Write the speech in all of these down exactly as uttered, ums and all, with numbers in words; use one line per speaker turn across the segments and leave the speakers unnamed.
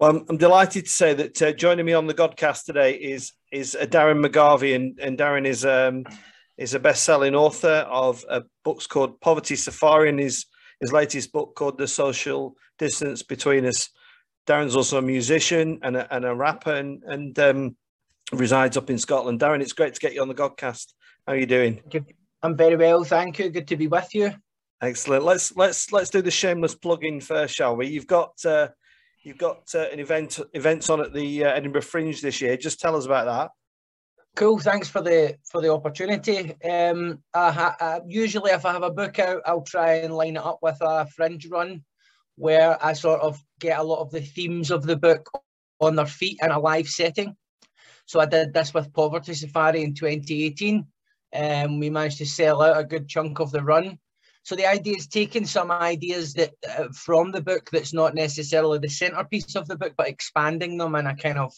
Well, I'm, I'm delighted to say that uh, joining me on the Godcast today is is uh, Darren McGarvey, and, and Darren is um, is a best-selling author of uh, books called Poverty Safari, and his his latest book called The Social Distance Between Us. Darren's also a musician and a, and a rapper, and, and um, resides up in Scotland. Darren, it's great to get you on the Godcast. How are you doing?
I'm very well, thank you. Good to be with you.
Excellent. Let's let's let's do the shameless plug-in first, shall we? You've got uh, you've got uh, an event events on at the uh, Edinburgh Fringe this year. Just tell us about that.
Cool. Thanks for the for the opportunity. Um, I ha I, usually, if I have a book out, I'll try and line it up with a Fringe run, where I sort of get a lot of the themes of the book on their feet in a live setting. So I did this with Poverty Safari in twenty eighteen. Um, we managed to sell out a good chunk of the run. So the idea is taking some ideas that uh, from the book that's not necessarily the centerpiece of the book, but expanding them in a kind of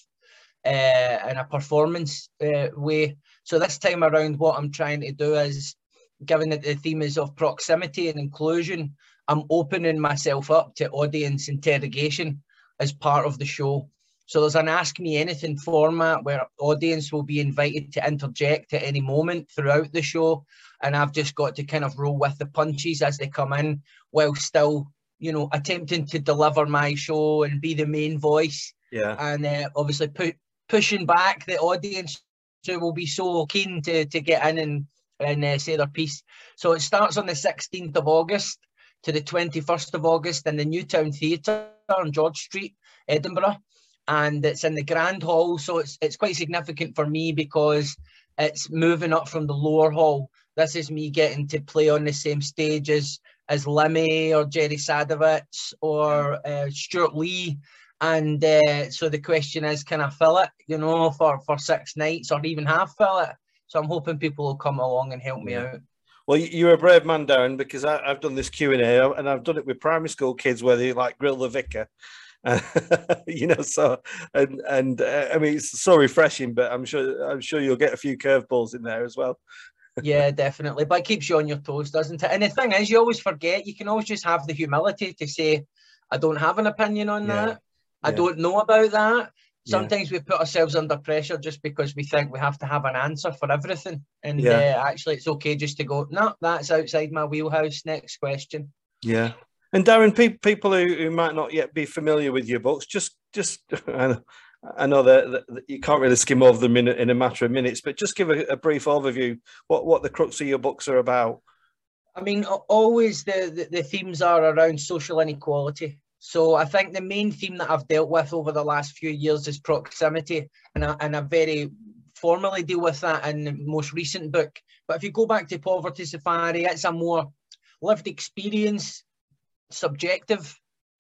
uh, in a performance uh, way. So this time around, what I'm trying to do is, given that the theme is of proximity and inclusion, I'm opening myself up to audience interrogation as part of the show. So there's an Ask Me Anything format where audience will be invited to interject at any moment throughout the show. And I've just got to kind of roll with the punches as they come in, while still, you know, attempting to deliver my show and be the main voice.
Yeah.
And uh, obviously pu pushing back the audience who will be so keen to, to get in and, and uh, say their piece. So it starts on the sixteenth of August to the twenty-first of August in the Newtown Theatre on George Street, Edinburgh. And it's in the Grand Hall, so it's it's quite significant for me because it's moving up from the lower hall. This is me getting to play on the same stage as as Lemmy or Jerry Sadowitz or uh, Stuart Lee, and uh, so the question is, can I fill it? You know, for for six nights or even half fill it? So I'm hoping people will come along and help me out.
Well, you're a brave man, Darren, because I, I've done this Q and A, and I've done it with primary school kids where they like grill the vicar. Uh, you know, so and and uh, I mean, it's so refreshing. But I'm sure I'm sure you'll get a few curveballs in there as well.
Yeah, definitely. But it keeps you on your toes, doesn't it? And the thing is, you always forget. You can always just have the humility to say, "I don't have an opinion on
yeah.
that. I
yeah.
don't know about that." Sometimes
yeah.
we put ourselves under pressure just because we think we have to have an answer for everything. And
yeah.
uh, actually, it's okay just to go, "No, that's outside my wheelhouse. Next question."
Yeah. And Darren, pe people who, who might not yet be familiar with your books, just, just I know, I know that, that you can't really skim over them in a, in a matter of minutes, but just give a, a brief overview what what the crux of your books are about.
I mean, always the, the the themes are around social inequality. So I think the main theme that I've dealt with over the last few years is proximity, and I, and I very formally deal with that in the most recent book. But if you go back to Poverty Safari, it's a more lived experience, subjective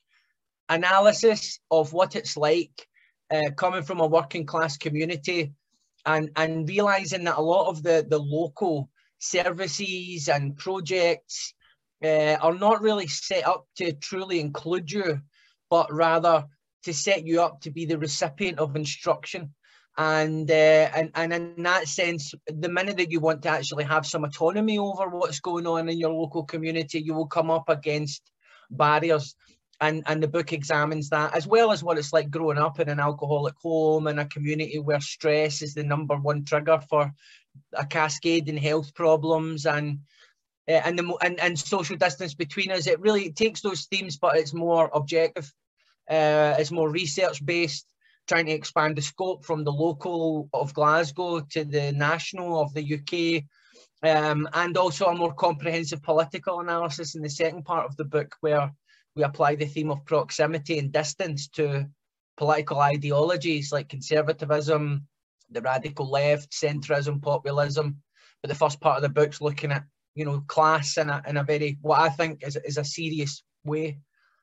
analysis of what it's like uh, coming from a working class community, and and realizing that a lot of the the local services and projects uh, are not really set up to truly include you, but rather to set you up to be the recipient of instruction. And uh, and and in that sense, the minute that you want to actually have some autonomy over what's going on in your local community, you will come up against barriers, and and the book examines that, as well as what it's like growing up in an alcoholic home in a community where stress is the number one trigger for a cascade in health problems, and uh, and the and, and social distance between us. It really takes those themes, but it's more objective, uh, it's more research based, trying to expand the scope from the local of Glasgow to the national of the U K. Um, and also a more comprehensive political analysis in the second part of the book, where we apply the theme of proximity and distance to political ideologies like conservatism, the radical left, centrism, populism. But the first part of the book's looking at, you know, class in a, in a very, what I think is, is a serious way.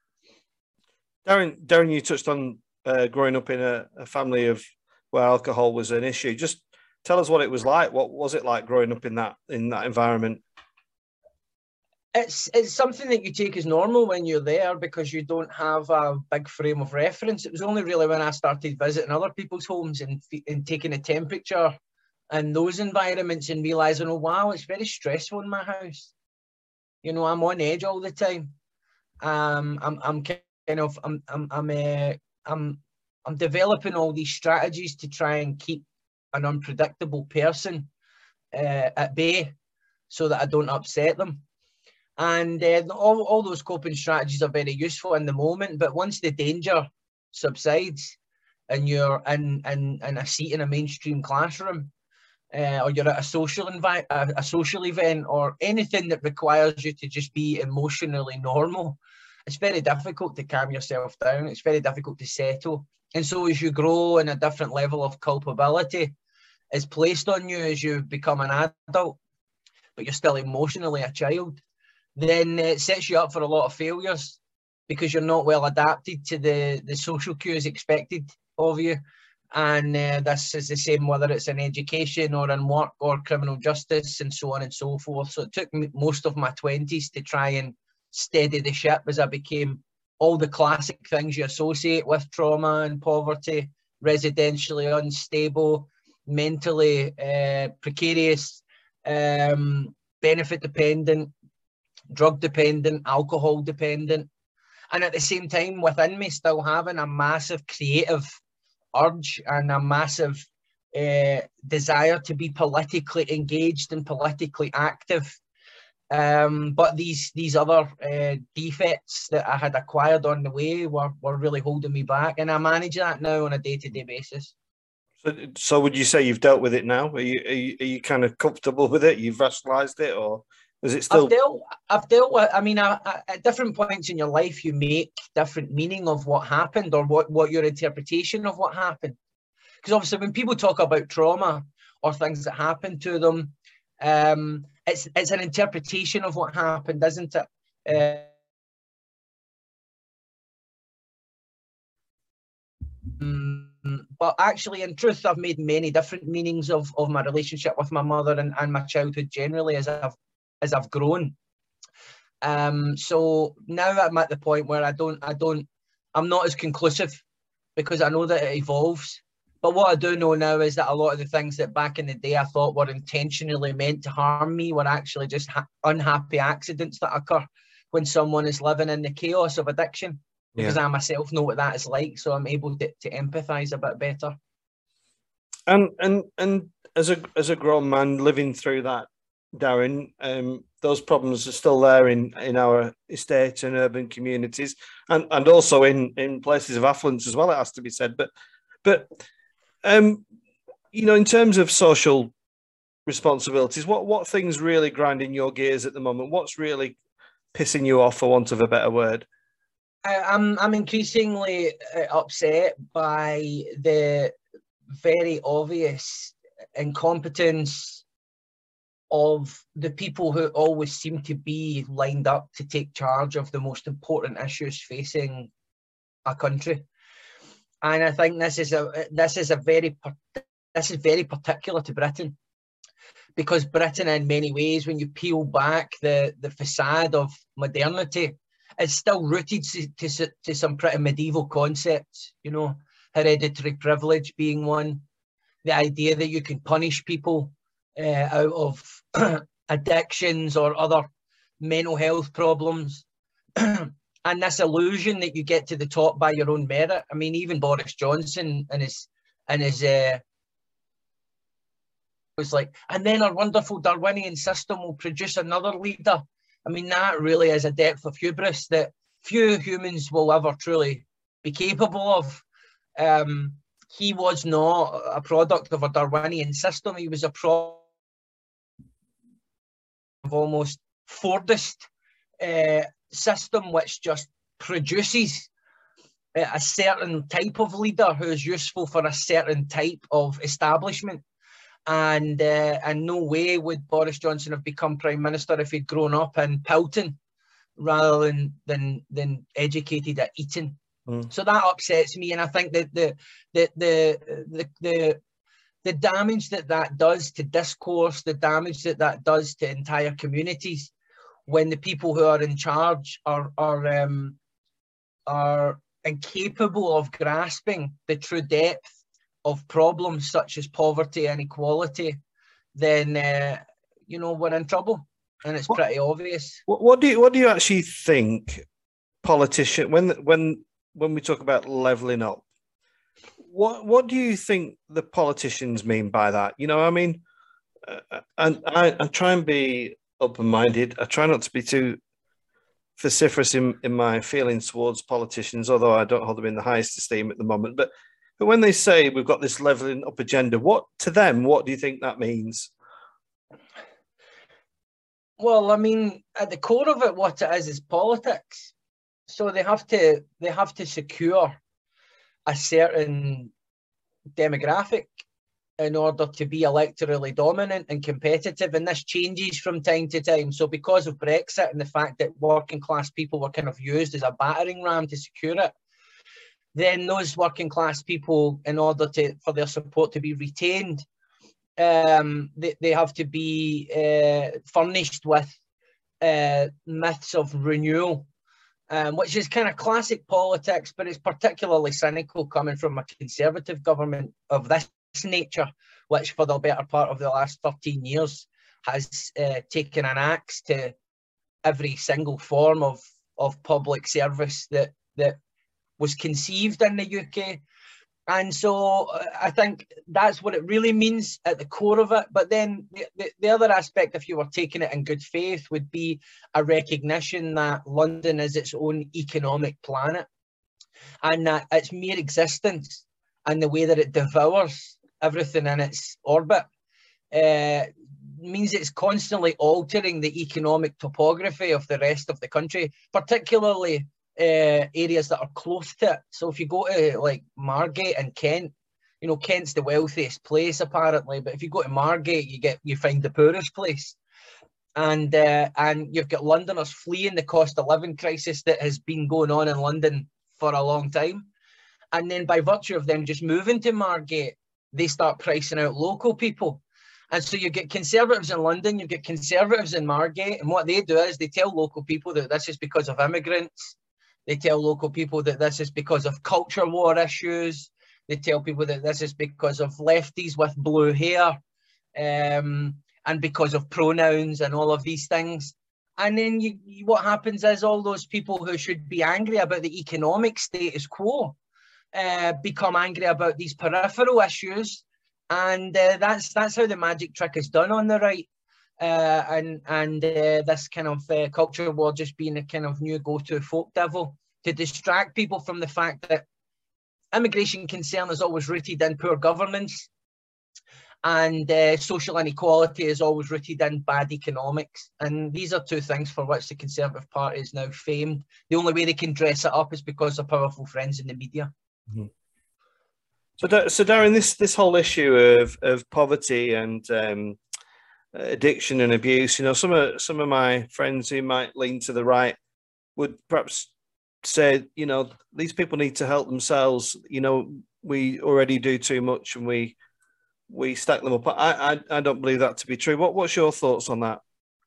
Darren, Darren, you touched on uh, growing up in a, a family of where alcohol was an issue. Just tell us what it was like. What was it like growing up in that in that environment?
It's it's something that you take as normal when you're there, because you don't have a big frame of reference. It was only really when I started visiting other people's homes and, and taking a temperature in those environments and realising, oh wow, it's very stressful in my house. You know, I'm on edge all the time. Um, I'm I'm kind of I'm I'm I'm uh, I'm I'm developing all these strategies to try and keep an unpredictable person uh, at bay so that I don't upset them. And uh, all, all those coping strategies are very useful in the moment, but once the danger subsides and you're in, in, in a seat in a mainstream classroom, uh, or you're at a social, envi- a, a social event, or anything that requires you to just be emotionally normal, it's very difficult to calm yourself down. It's very difficult to settle. And so as you grow and a different level of culpability is placed on you as you become an adult, but you're still emotionally a child, then it sets you up for a lot of failures because you're not well adapted to the, the social cues expected of you. And uh, this is the same whether it's in education or in work or criminal justice and so on and so forth. So it took me most of my twenties to try and steady the ship as I became all the classic things you associate with trauma and poverty: residentially unstable, mentally uh, precarious, um, benefit dependent, drug dependent, alcohol dependent, and at the same time within me still having a massive creative urge and a massive uh, desire to be politically engaged and politically active. Um, but these these other uh, defects that I had acquired on the way were, were really holding me back, and I manage that now on a day-to-day basis.
So, so would you say you've dealt with it now? Are you, are you, are you kind of comfortable with it? You've rationalised it, or is it still?
I've dealt, I've dealt with, I mean, I, I, at different points in your life, you make different meaning of what happened or what, what your interpretation of what happened. Because obviously when people talk about trauma or things that happened to them, um, it's, it's an interpretation of what happened, isn't it? Um, but actually, in truth, I've made many different meanings of, of my relationship with my mother and, and my childhood generally as I've as I've grown. Um, so now I'm at the point where I don't, I don't, I'm not as conclusive because I know that it evolves. But what I do know now is that a lot of the things that back in the day I thought were intentionally meant to harm me were actually just ha- unhappy accidents that occur when someone is living in the chaos of addiction. Because yeah. I myself know what that is like, so I'm able to, to empathise a bit better.
And and and as a as a grown man living through that, Darren, um, those problems are still there in, in our estate and urban communities, and, and also in, in places of affluence as well, it has to be said. But but um, you know, in terms of social responsibilities, what what things really grinding your gears at the moment? What's really pissing you off, for want of a better word?
I, I'm I'm increasingly upset by the very obvious incompetence of the people who always seem to be lined up to take charge of the most important issues facing a country. And I think this is a this is a very this is very particular to Britain, because Britain, in many ways, when you peel back the the facade of modernity, it's still rooted to, to, to some pretty medieval concepts, you know, hereditary privilege being one, the idea that you can punish people uh, out of addictions or other mental health problems, and this illusion that you get to the top by your own merit. I mean, even Boris Johnson and his and his uh, was like, and then our wonderful Darwinian system will produce another leader. I mean, that really is a depth of hubris that few humans will ever truly be capable of. Um, he was not a product of a Darwinian system. He was a product of almost Fordist uh, system, which just produces a certain type of leader who is useful for a certain type of establishment. And uh, in no way would Boris Johnson have become Prime Minister if he'd grown up in Pilton rather than than, than educated at Eton. Mm. So that upsets me, and I think that the the the the the, the damage that that does to discourse, the damage that that does to entire communities, when the people who are in charge are are um, are incapable of grasping the true depth of problems such as poverty and inequality, then uh, you know, we're in trouble, and it's what, pretty obvious.
What, what do you what do you actually think politician when when when we talk about levelling up? what what do you think the politicians mean by that? You know, I mean, uh, and I, I try and be open-minded. I try not to be too vociferous in, in my feelings towards politicians, although I don't hold them in the highest esteem at the moment. But but when they say we've got this levelling up agenda, what to them, what do you think that means?
Well, I mean, at the core of it, what it is is politics. So they have to they have to secure a certain demographic in order to be electorally dominant and competitive. And this changes from time to time. So because of Brexit and the fact that working class people were kind of used as a battering ram to secure it, then those working class people, in order to for their support to be retained, um, they, they have to be uh, furnished with uh, myths of renewal. Um, which is kind of classic politics, but it's particularly cynical coming from a Conservative government of this nature, which for the better part of the last thirteen years has uh, taken an axe to every single form of, of public service that, that was conceived in the U K. And so uh, I think that's what it really means at the core of it. But then the, the, the other aspect, if you were taking it in good faith, would be a recognition that London is its own economic planet, and that its mere existence and the way that it devours everything in its orbit uh, means it's constantly altering the economic topography of the rest of the country, particularly Uh, areas that are close to it. So if you go to like Margate and Kent, you know, Kent's the wealthiest place apparently, but if you go to Margate, you get you find the poorest place, and uh, and you've got Londoners fleeing the cost of living crisis that has been going on in London for a long time, and then by virtue of them just moving to Margate, they start pricing out local people. And so you get Conservatives in London, you get Conservatives in Margate, and what they do is they tell local people that this is because of immigrants. They tell local people that this is because of culture war issues. They tell people that this is because of lefties with blue hair, um, and because of pronouns and all of these things. And then you, you, what happens is all those people who should be angry about the economic status quo uh, become angry about these peripheral issues. And uh, that's that's how the magic trick is done on the right. Uh, and and uh, this kind of uh, culture war just being a kind of new go-to folk devil to distract people from the fact that immigration concern is always rooted in poor governance, and uh, social inequality is always rooted in bad economics. And these are two things for which the Conservative Party is now famed. The only way they can dress it up is because of powerful friends in the media.
Mm-hmm. So, so Darren, this this whole issue of of poverty and um, addiction and abuse, you know, some of some of my friends who might lean to the right would perhaps say, you know, these people need to help themselves. You know, we already do too much, and we we stack them up. I I, I don't believe that to be true. What what's your thoughts on that?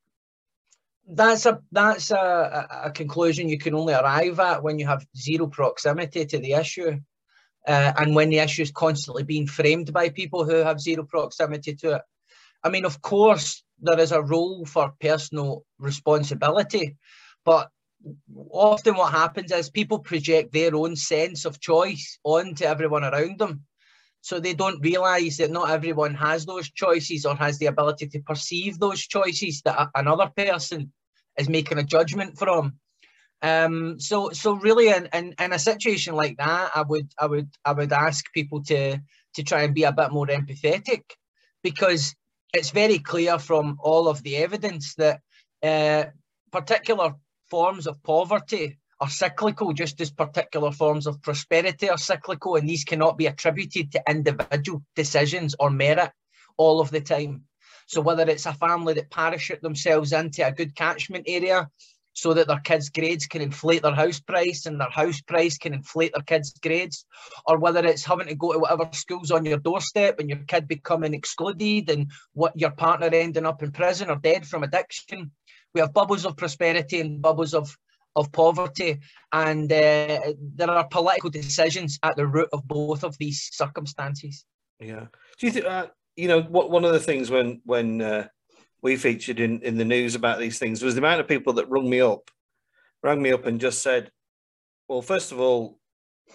That's a that's a, a conclusion you can only arrive at when you have zero proximity to the issue, uh, and when the issue is constantly being framed by people who have zero proximity to it. I mean, of course, there is a role for personal responsibility, but often what happens is people project their own sense of choice onto everyone around them. So they don't realise that not everyone has those choices or has the ability to perceive those choices that another person is making a judgment from. Um, so, so really, in, in, in a situation like that, I would, I would, I would ask people to to try and be a bit more empathetic, because it's very clear from all of the evidence that uh, particular forms of poverty are cyclical, just as particular forms of prosperity are cyclical, and these cannot be attributed to individual decisions or merit all of the time. So whether it's a family that parachute themselves into a good catchment area so that their kids' grades can inflate their house price and their house price can inflate their kids' grades, or whether it's having to go to whatever school's on your doorstep and your kid becoming excluded and what your partner ending up in prison or dead from addiction. We have bubbles of prosperity and bubbles of, of poverty, and uh, there are political decisions at the root of both of these circumstances.
Yeah. Do you think, uh, you know, what one of the things when, when, uh, we featured in, in the news about these things was the amount of people that rung me up, rang me up and just said, well, first of all,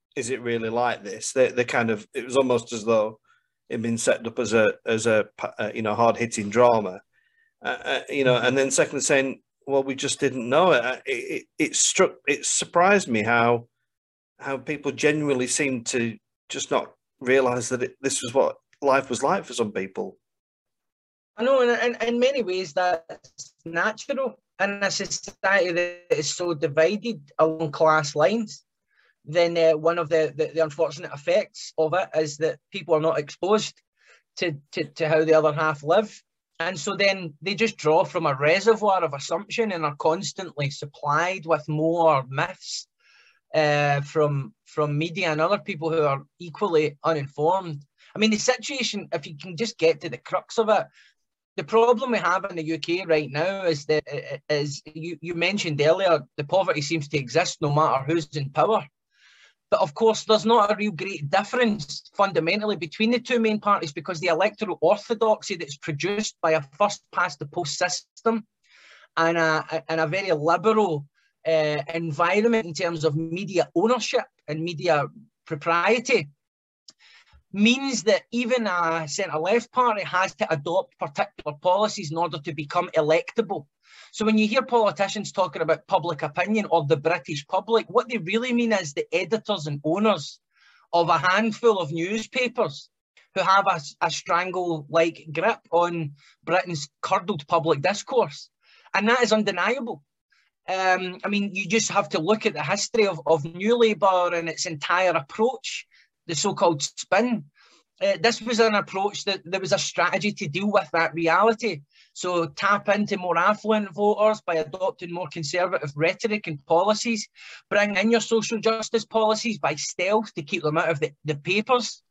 is it really like this? They they kind of, it was almost as though it'd been set up as a as a, a you know, hard hitting drama, uh, uh, you know. And then secondly, saying, well, we just didn't know it. It, it. it struck, it surprised me how how people genuinely seemed to just not realise that it, this was what life was like for some people.
I know, in, in, in many ways that's natural in a society that is so divided along class lines. Then uh, one of the, the, the unfortunate effects of it is that people are not exposed to, to, to how the other half live. And so then they just draw from a reservoir of assumption and are constantly supplied with more myths uh, from, from media and other people who are equally uninformed. I mean, the situation, if you can just get to the crux of it, the problem we have in the U K right now is that, is you, you mentioned earlier, the poverty seems to exist no matter who's in power. But of course, there's not a real great difference fundamentally between the two main parties, because the electoral orthodoxy that's produced by a first-past-the-post system and a, and a very liberal uh, environment in terms of media ownership and media propriety means that even a centre-left party has to adopt particular policies in order to become electable. So when you hear politicians talking about public opinion or the British public, what they really mean is the editors and owners of a handful of newspapers who have a, a strangle-like grip on Britain's curdled public discourse. And that is undeniable. Um, I mean, you just have to look at the history of, of New Labour and its entire approach, the so-called spin. Uh, this was an approach that there was a strategy to deal with that reality. So tap into more affluent voters by adopting more conservative rhetoric and policies, bring in your social justice policies by stealth to keep them out of the, the papers,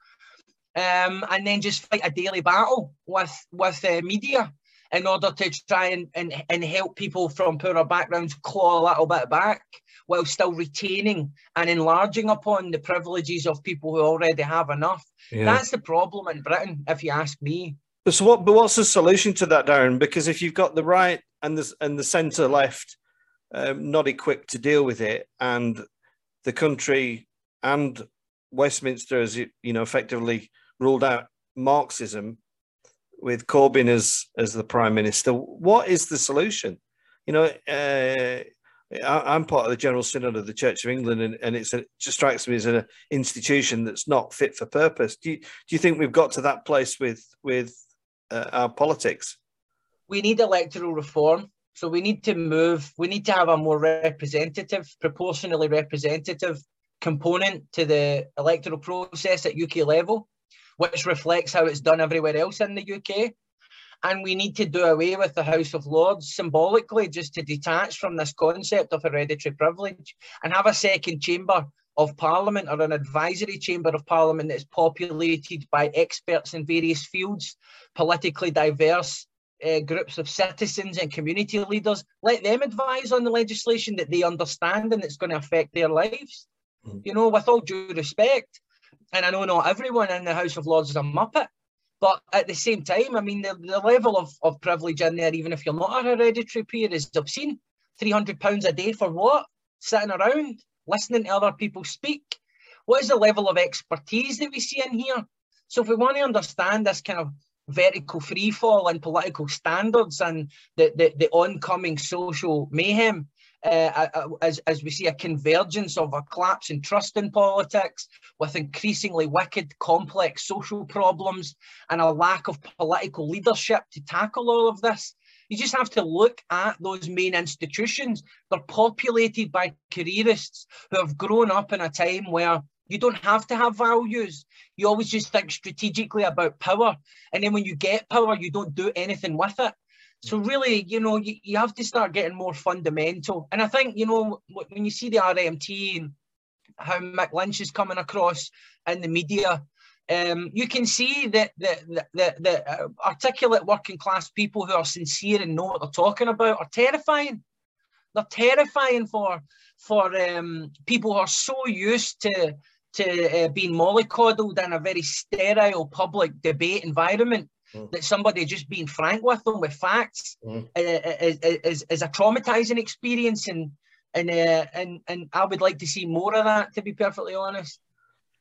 um, and then just fight a daily battle with, with uh, media in order to try and, and, and help people from poorer backgrounds claw a little bit back while still retaining and enlarging upon the privileges of people who already have enough. Yeah. That's the problem in Britain, if you ask me.
So what, but what's the solution to that, Darren? Because if you've got the right and the, and the centre left um, not equipped to deal with it, and the country and Westminster has, you know, effectively ruled out Marxism with Corbyn as, as the Prime Minister, what is the solution? You know, uh, I, I'm part of the General Synod of the Church of England, and, and it's a, it just strikes me as an institution that's not fit for purpose. Do you, do you think we've got to that place with, with uh, our politics?
We need electoral reform. So we need to move, we need to have a more representative, proportionally representative component to the electoral process at U K level, which reflects how it's done everywhere else in the U K. And we need to do away with the House of Lords symbolically, just to detach from this concept of hereditary privilege and have a second chamber of Parliament, or an advisory chamber of Parliament that's populated by experts in various fields, politically diverse uh, groups of citizens and community leaders. Let them advise on the legislation that they understand and that's going to affect their lives. Mm. You know, with all due respect, and I know not everyone in the House of Lords is a muppet, but at the same time, I mean, the, the level of, of privilege in there, even if you're not a hereditary peer, is obscene. three hundred pounds a day for what? Sitting around, listening to other people speak. What is the level of expertise that we see in here? So if we want to understand this kind of vertical freefall in political standards and the, the, the oncoming social mayhem, Uh, as, as we see a convergence of a collapse in trust in politics, with increasingly wicked, complex social problems and a lack of political leadership to tackle all of this. You just have to look at those main institutions. They're populated by careerists who have grown up in a time where you don't have to have values. You always just think strategically about power. And then when you get power, you don't do anything with it. So really, you know, you, you have to start getting more fundamental. And I think, you know, when you see the R M T and how Mick Lynch is coming across in the media, um, you can see that the, the, the articulate working class people who are sincere and know what they're talking about are terrifying. They're terrifying for, for um, people who are so used to, to uh, being mollycoddled in a very sterile public debate environment. Mm. That somebody just being frank with them with facts mm. uh, is, is, is a traumatizing experience, and and, uh, and and I would like to see more of that, to be perfectly honest.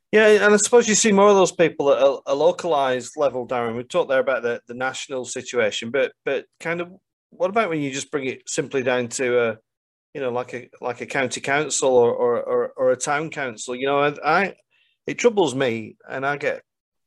Yeah, and I suppose you see more of those people at a, a localized level, Darren. We talked there about the, the national situation, but but kind of what about when you just bring it simply down to a, you know, like a like a county council or or or, or a town council? You know, I, I it troubles me, and I get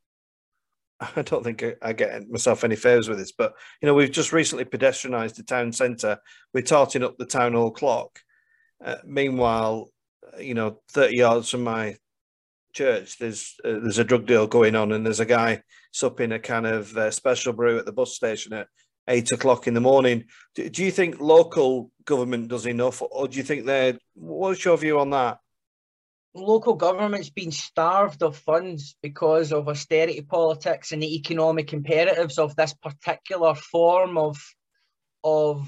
I don't think I get myself any favors with this, but you know, we've just recently pedestrianised the town centre. We're tarting up the town hall clock. Uh, meanwhile, you know, thirty yards from my church, there's uh, there's a drug deal going on, and there's a guy supping a kind of uh, special brew at the bus station at eight o'clock in the morning. Do, do you think local government does enough, or do you think they're? What's your view on that?
Local government's been starved of funds because of austerity politics and the economic imperatives of this particular form of of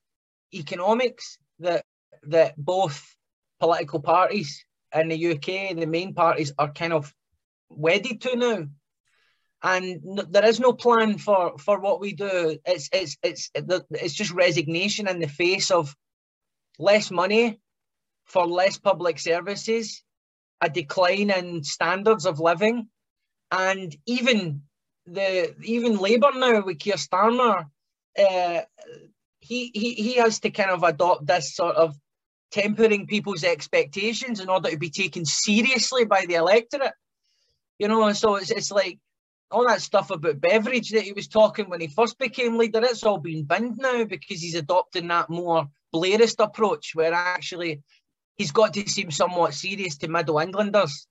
economics that that both political parties in the U K, the main parties, are kind of wedded to now. And there is no plan for for what we do. It's it's it's it's just resignation in the face of less money for less public services, a decline in standards of living, and even the even Labour now with Keir Starmer, uh, he he he has to kind of adopt this sort of tempering people's expectations in order to be taken seriously by the electorate. You know, so it's it's like all that stuff about beverage that he was talking when he first became leader, it's all been binned now because he's adopting that more Blairist approach where actually he's got to seem somewhat serious to Middle Englanders.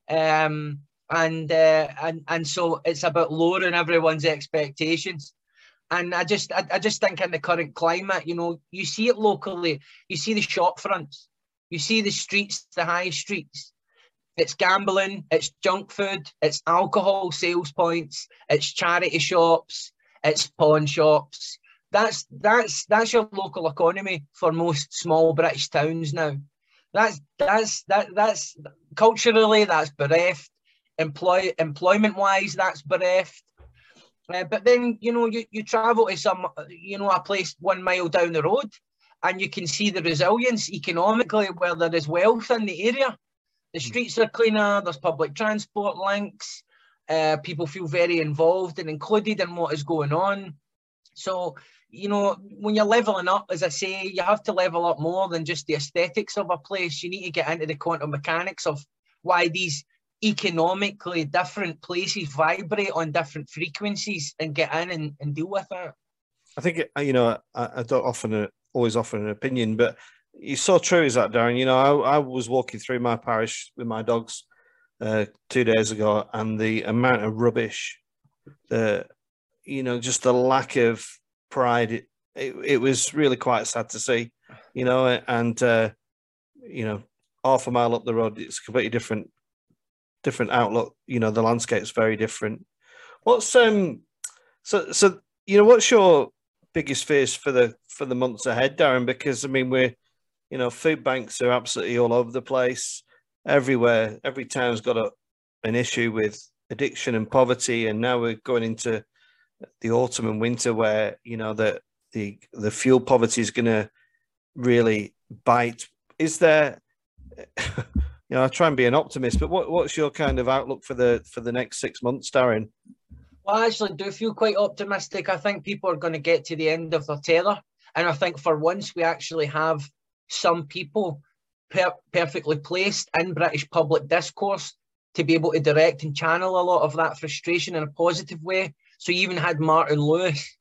Um, and, uh, and and so it's about lowering everyone's expectations. And I just I, I just think in the current climate, you know, you see it locally, you see the shop fronts, you see the streets, the high streets. It's gambling, it's junk food, it's alcohol sales points, it's charity shops, it's pawn shops. That's that's that's your local economy for most small British towns now. That's that's that that's culturally that's bereft. Employ employment wise, that's bereft. Uh, but then you know you, you travel to some you know a place one mile down the road, and you can see the resilience economically where there is wealth in the area. The streets are cleaner. There's public transport links. Uh, people feel very involved and included in what is going on. So, you know, when you're levelling up, as I say, you have to level up more than just the aesthetics of a place. You need to get into the quantum mechanics of why these economically different places vibrate on different frequencies and get in and, and deal with it.
I think, you know, I, I don't often always offer an opinion, but it's so true is that, Darren. You know, I, I was walking through my parish with my dogs uh, two days ago, and the amount of rubbish, the, you know, just the lack of pride, it, it, it was really quite sad to see, you know, and, uh, you know, half a mile up the road, it's a completely different, different outlook. You know, the landscape's very different. What's, um, so, so, you know, what's your biggest fears for the, for the months ahead, Darren? Because, I mean, we're, you know, food banks are absolutely all over the place, everywhere. Every town's got a, an issue with addiction and poverty, and now we're going into the autumn and winter where you know the the the fuel poverty is going to really bite. Is there, you know, I try and be an optimist, but what what's your kind of outlook for the for the next six months, Darren?
Well, I actually do feel quite optimistic. I think people are going to get to the end of their tether, and I think for once we actually have some people per perfectly placed in British public discourse to be able to direct and channel a lot of that frustration in a positive way. So you even had Martin Lewis,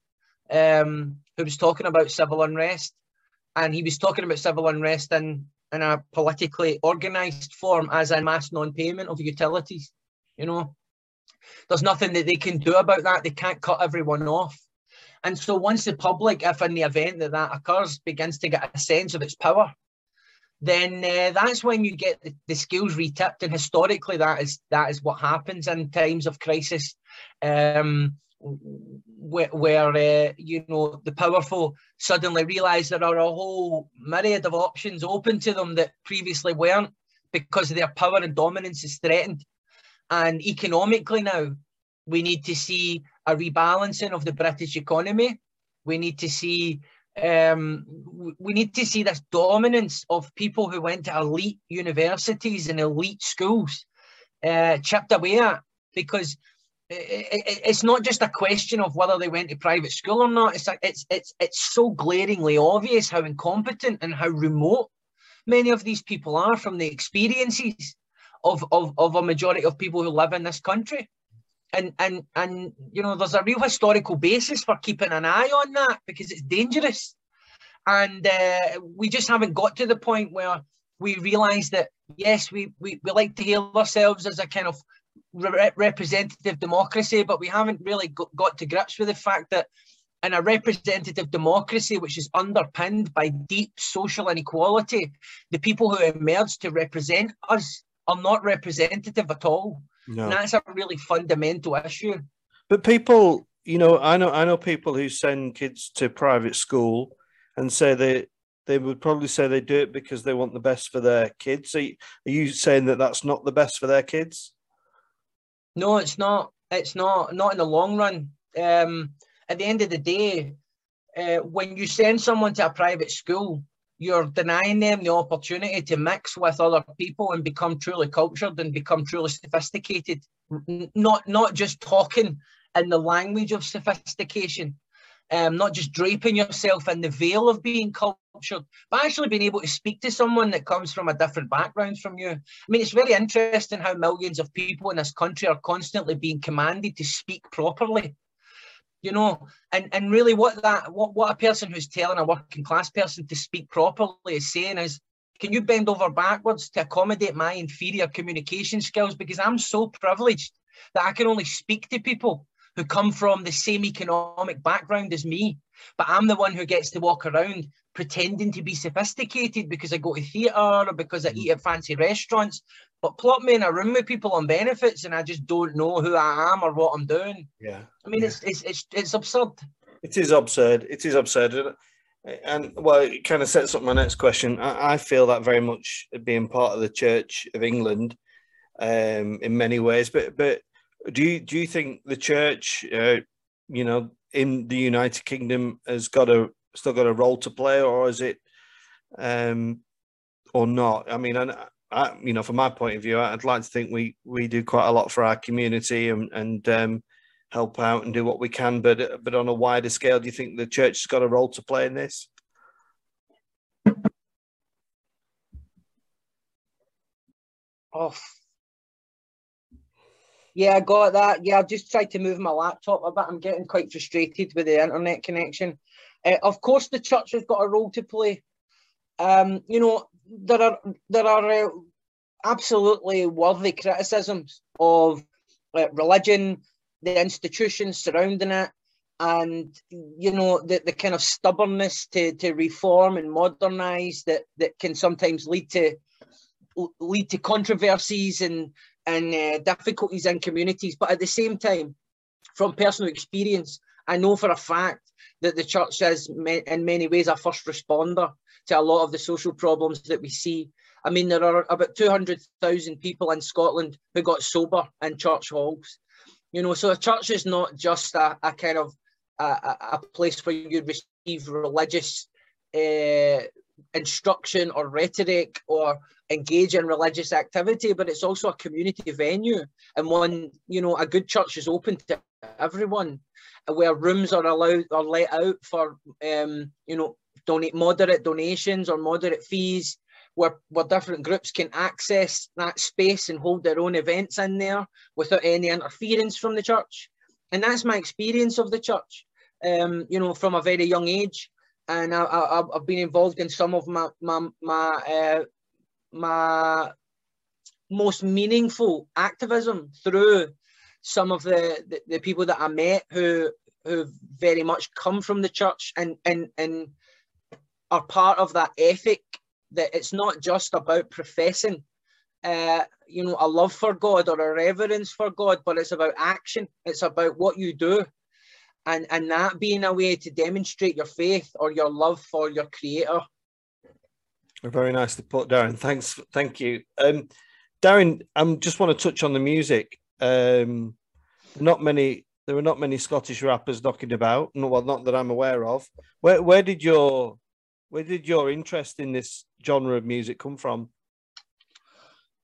um, who was talking about civil unrest, and he was talking about civil unrest in, in a politically organised form, as in mass non-payment of utilities. You know, there's nothing that they can do about that. They can't cut everyone off. And so once the public, if in the event that that occurs, begins to get a sense of its power, then uh, that's when you get the, the scales retipped. And historically, that is that is what happens in times of crisis, um, where, where uh, you know, the powerful suddenly realise there are a whole myriad of options open to them that previously weren't, because their power and dominance is threatened. And economically now, we need to see a rebalancing of the British economy. We need to see um, we need to see this dominance of people who went to elite universities and elite schools uh, chipped away at, because it, it, it's not just a question of whether they went to private school or not. It's, it's, it's, it's so glaringly obvious how incompetent and how remote many of these people are from the experiences of, of, of a majority of people who live in this country. And, and, and, you know, there's a real historical basis for keeping an eye on that, because it's dangerous. And uh, we just haven't got to the point where we realise that, yes, we, we, we like to hail ourselves as a kind of re representative democracy, but we haven't really got, got to grips with the fact that in a representative democracy, which is underpinned by deep social inequality, the people who emerge to represent us are not representative at all. No. And that's a really fundamental issue.
But people, you know, I know, I know people who send kids to private school and say they they would probably say they do it because they want the best for their kids. Are you, are you saying that that's not the best for their kids?
No, it's not. It's not. Not in the long run. Um, at the end of the day, uh, when you send someone to a private school, you're denying them the opportunity to mix with other people and become truly cultured and become truly sophisticated. Not, not just talking in the language of sophistication, um, not just draping yourself in the veil of being cultured, but actually being able to speak to someone that comes from a different background from you. I mean, it's very interesting how millions of people in this country are constantly being commanded to speak properly. You know, and, and really what that what, what a person who's telling a working class person to speak properly is saying is, can you bend over backwards to accommodate my inferior communication skills? Because I'm so privileged that I can only speak to people who come from the same economic background as me. But I'm the one who gets to walk around pretending to be sophisticated because I go to theatre or because I eat at fancy restaurants. But plot me in a room with people on benefits and I just don't know who I am or what I'm doing.
Yeah.
I mean,
yeah.
It's, it's, it's, it's absurd.
It is absurd. It is absurd. And, well, it kind of sets up my next question. I, I feel that very much being part of the Church of England um, in many ways. But but do you, do you think the Church, uh, you know, in the United Kingdom has got a still got a role to play, or is it, um, or not? I mean, I, I, you know, from my point of view, I'd like to think we we do quite a lot for our community and and um, help out and do what we can. But but on a wider scale, do you think the Church has got a role to play in this?
Oh, yeah, I got that. Yeah, I've just tried to move my laptop a bit. I'm getting quite frustrated with the internet connection. Uh, of course, the Church has got a role to play. Um, you know, there are there are uh, absolutely worthy criticisms of uh, religion, the institutions surrounding it, and you know the, the kind of stubbornness to to reform and modernise that that can sometimes lead to lead to controversies and and uh, difficulties in communities. But at the same time, from personal experience, I know for a fact that the Church is in many ways a first responder to a lot of the social problems that we see. I mean, there are about two hundred thousand people in Scotland who got sober in church halls. You know, so a church is not just a, a kind of a, a place where you receive religious uh, instruction or rhetoric or engage in religious activity, but it's also a community venue, and one, you know, a good church is open to everyone, where rooms are allowed or let out for, um, you know, donate moderate donations or moderate fees, where, where different groups can access that space and hold their own events in there without any interference from the church. And that's my experience of the church, um, you know, from a very young age. And I, I, I've been involved in some of my my my, uh, my most meaningful activism through some of the, the, the people that I met who who very much come from the church and and and are part of that ethic that it's not just about professing uh, you know, a love for God or a reverence for God, but it's about action. It's about what you do. And, and that being a way to demonstrate your faith or your love for your creator.
Very nicely put, Darren. Thanks. Thank you. Um, Darren, I um, just want to touch on the music. Um, not many, there were not many Scottish rappers knocking about. No, well, not that I'm aware of. Where, where did your, where did your interest in this genre of music come from?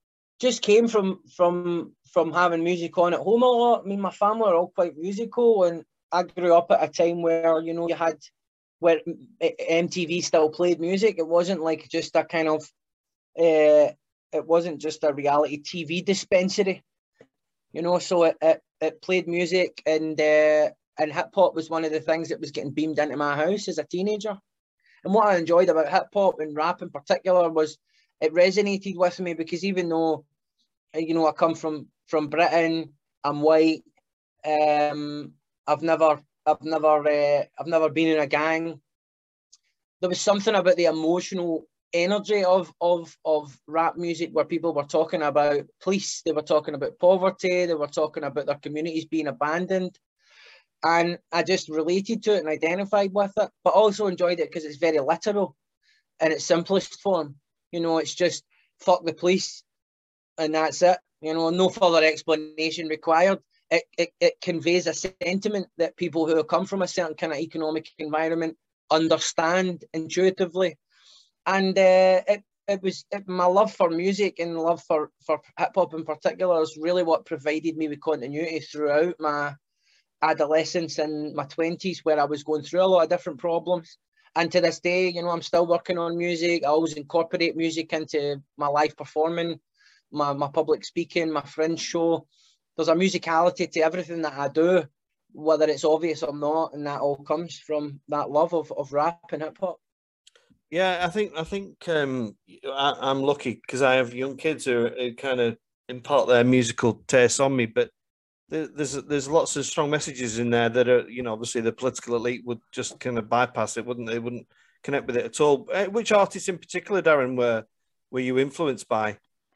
just came from from from having music on at home a lot. I mean, my family are all quite musical, and I grew up at a time where, you know, you had where M T V still played music. It wasn't like just a kind of uh, it wasn't just a reality T V dispensary, you know. So it it, it played music, and uh, and hip hop was one of the things that was getting beamed into my house as a teenager. And what I enjoyed about hip hop and rap in particular was it resonated with me, because even though, you know, I come from from Britain, I'm white, um, I've never I've never uh, I've never been in a gang. There was something about the emotional energy of of of rap music where people were talking about police, they were talking about poverty, they were talking about their communities being abandoned. And I just related to it and identified with it, but also enjoyed it because it's very literal in its simplest form. You know, it's just fuck the police and that's it. You know, no further explanation required. It, it, it conveys a sentiment that people who come from a certain kind of economic environment understand intuitively. And uh, it, it was it, my love for music and love for, for hip hop in particular is really what provided me with continuity throughout my adolescence and my twenties, where I was going through a lot of different problems. And to this day, you know, I'm still working on music. I always incorporate music into my live performing, my, my public speaking, my fringe show. There's a musicality to everything that I do, whether it's obvious or not, and that all comes from that love of, of rap and hip hop.
Yeah, I think I think um, I, I'm lucky because I have young kids who, who kind of impart their musical taste on me. But there, there's there's lots of strong messages in there that are, you know, obviously the political elite would just kind of bypass it, wouldn't they? Wouldn't connect with it at all. Which artists in particular, Darren, were were you influenced by?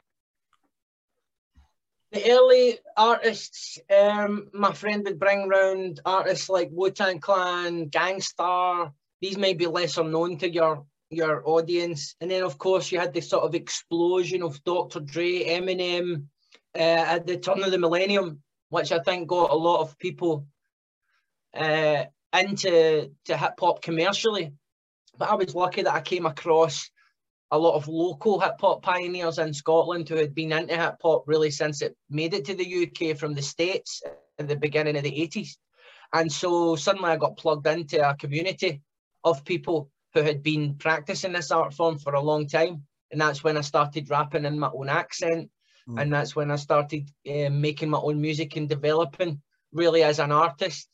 The early artists, um, my friend would bring round artists like Wu-Tang Clan, Gang Starr. These may be lesser known to your your audience. And then, of course, you had this sort of explosion of Doctor Dre, Eminem uh, at the turn of the millennium, which I think got a lot of people uh, into to hip-hop commercially. But I was lucky that I came across a lot of local hip-hop pioneers in Scotland who had been into hip-hop really since it made it to the U K from the States at the beginning of the eighties. And so suddenly I got plugged into a community of people who had been practicing this art form for a long time. And that's when I started rapping in my own accent. Mm. And that's when I started uh, making my own music and developing really as an artist.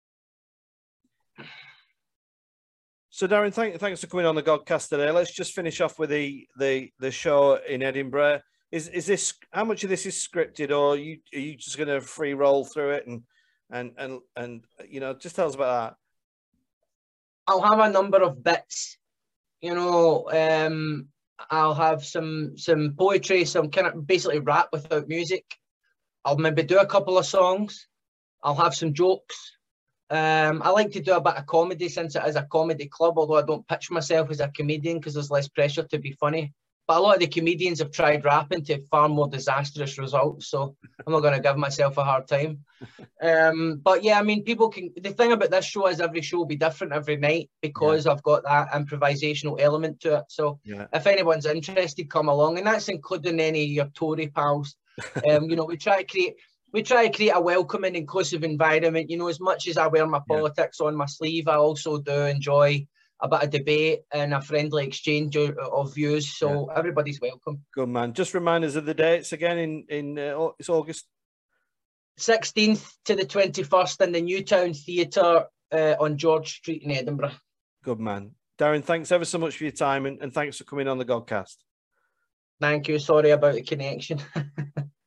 So Darren, thank, thanks for coming on the Godcast today. Let's just finish off with the the the show in Edinburgh. Is is this, how much of this is scripted, or are you are you just going to free roll through it and and and and you know, just tell us about that.
I'll have a number of bits. You know, um, I'll have some some poetry, some kind of basically rap without music. I'll maybe do a couple of songs. I'll have some jokes. Um, I like to do a bit of comedy since it is a comedy club, although I don't pitch myself as a comedian because there's less pressure to be funny. But a lot of the comedians have tried rapping to far more disastrous results, so I'm not going to give myself a hard time. Um, but yeah, I mean, people can... The thing about this show is every show will be different every night because yeah. I've got that improvisational element to it. So yeah. If anyone's interested, come along. And that's including any of your Tory pals. Um, you know, we try to create... We try to create a welcoming, inclusive environment. You know, as much as I wear my politics yeah. on my sleeve, I also do enjoy a bit of debate and a friendly exchange of, of views. So yeah. everybody's welcome.
Good man. Just remind us of the dates again. In in uh, it's August
sixteenth to the twenty-first in the Newtown Theatre uh, on George Street in Edinburgh.
Good man, Darren. Thanks ever so much for your time, and, and thanks for coming on the Godcast.
Thank you. Sorry about the connection.